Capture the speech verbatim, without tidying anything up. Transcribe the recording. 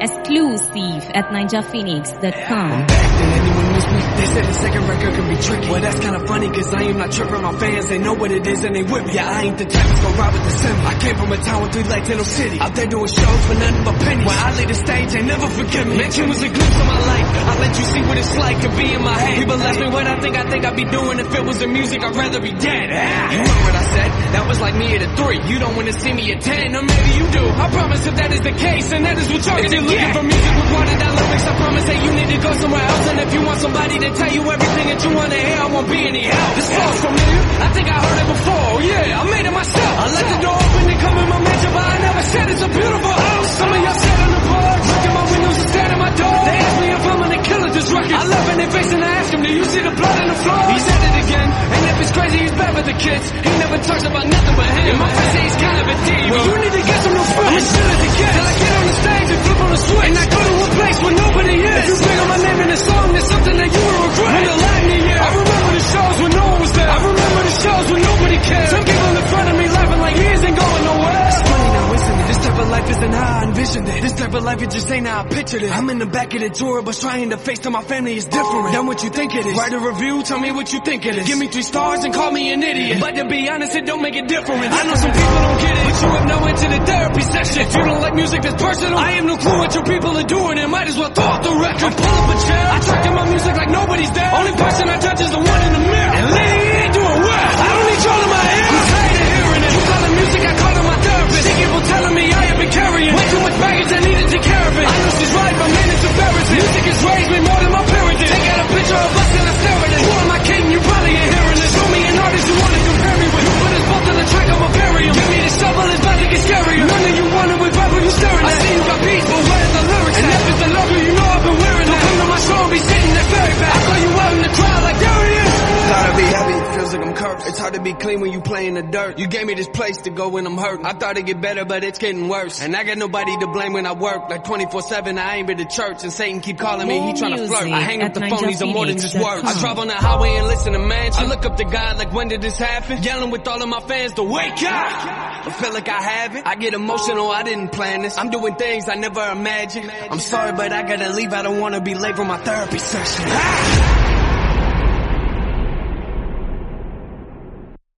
Exclusive at ninja phoenix dot com. I'm back, did anyone miss me? They said the second record can be tricky. Well, that's kinda funny, cause I am not tripping. My fans, they know what it is and they with me. Yeah, I ain't the type to go ride with the sim. I came from a town with three lights in no city. Out there doing shows for nothing but pennies. When I leave the stage, they never forgive me. Mention was a glimpse of my life. I'll let you see what it's like to be in my head. People ask me what I think, I think I'd be doing if it was in music. I'd rather be dead. Ah. You heard what I said? That was like me at a three. You don't wanna see me at ten, or maybe you do. I promise if that is the case, and that is what you're gonna looking for music with watered down lyrics. I promise that you need to go somewhere else. And if you want somebody to tell you everything that you wanna hear, I won't be any help. This song's familiar, I think I heard it before. Yeah, I made it myself. I left the door open to come in my mansion, but I never said it's a beautiful house. Some of y'all sat on the porch, look at my windows and stand at my door. They asked me if I'm gonna kill it, this record. I love in their face and I ask him, do you see the blood on the floor? He said it again, and if it's crazy, he's bad with the kids. He never talks about nothing but him. And my friends say he's kind of a diva. Well, you need to get some new friends. I'm as chill as it gets. Till I get on the stage and flip on the switch. And I go to a place where nobody is. If you bring on my name in a song, there's something that you will regret. When the lightning, yeah. I remember the shows when no one was there. I remember the shows when nobody cared. Some people in front of me laughing like he isn't going nowhere. It's funny now, isn't it? This type of life isn't how I envisioned it. This type of life, it just ain't how I pictured it. I'm in the back of the tour, but trying to face to my family is different than what you think it is. Write a review, tell me what you think it is. Give me three stars and call me an idiot. But to be honest, it don't make a difference. I know some people don't get it, but you have no into the therapy session. If you don't like music that's personal, I have no clue what your people are doing and might as well throw off the record. I pull up a chair, I talk to my music like nobody's there. Only person I touch is the one in the mirror. And Liddy ain't doing well. I don't need y'all in my ear. I'm tired of hearing it. You call it music, I call it my therapist. Sick people telling me I have been carrying way too much baggage, I needed to care of it. I know she's right, but man, it's embarrassing. Music has raised me more than my parents did. They got a picture of us and I stare at it. Who am I kidding? You probably ain't hearing it. Show me an artist you wanna compare me with. You put us both on the track, I'ma bury him. Give me the shovel, it's about to get scarier. None of you wanted with Bible, you staring at. I see you got beats, but where's the lyrics? And if it's the logo, you know I've been wearing that. Come to my show and be sitting there very bad. I call you out in the crowd like there he is. Thought I'd be heavy, feels like I'm cursed. It's hard to be clean when you play in the dirt. You gave me this place to go when I'm hurt. I thought it'd get better, but it's getting worse. And I got nobody to blame when I work. Like twenty-four seven, I ain't been to church. And Satan keep calling me, he trying to flirt. I hang up the phone, these are more than just words. I drive on the highway and listen to mansions. I look up to God like, when did this happen? Yelling with all of my fans to wake up. I feel like I haven't. I get emotional, I didn't plan this. I'm doing things I never imagined. I'm sorry, but I gotta leave. I don't wanna be late for my therapy session. Ah!